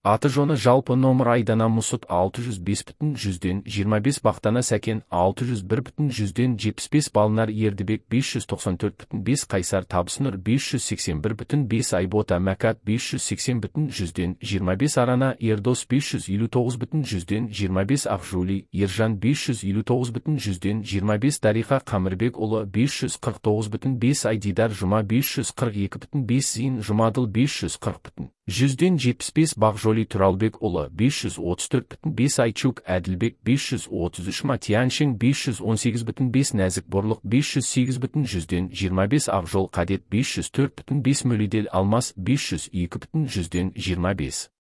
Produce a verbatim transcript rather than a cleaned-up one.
Аты жоны жалпы номер Айдана Мұсыт алты жүз бес бүтін жүзден жиырма бес, Бақтана Сәкен алты жүз бір бүтін жүзден жетпіс бес, Балнар Ердібек бес жүз тоқсан төрт бүтін бес, Қайсар Табысынұр бес жүз сексен бір бүтін бес, Айбота Мәкат бес жүз сексен бүтін жүзден жиырма бес, Арана Ердос бес жүз елу тоғыз бүтін жүзден жиырма бес, Ақжули Ержан бес жүз елу тоғыз бүтін жүзден жиырма бес, Дариқа Қамырбекұлы бес жүз қырық тоғыз бүтін бес, Айдидар Жұма бес жүз қырық екі бүтін бес, Зейін Жұмадыл бес жүз қырық бүтін жүзден жетпіс бес, Бақжоли Тұралбекұлы бес жүз отыз төрт бүтін бес, Айчук Әділбек бес жүз отыз үш, Матияншин бес жүз он сегіз бүтін бес, Нәзік Борлық бес жүз сегіз бүтін жүзден жиырма бес, Ақжол Қадет бес жүз төрт бүтін бес, Мөлидел Алмас бес жүз екі бүтін жүзден жиырма бес.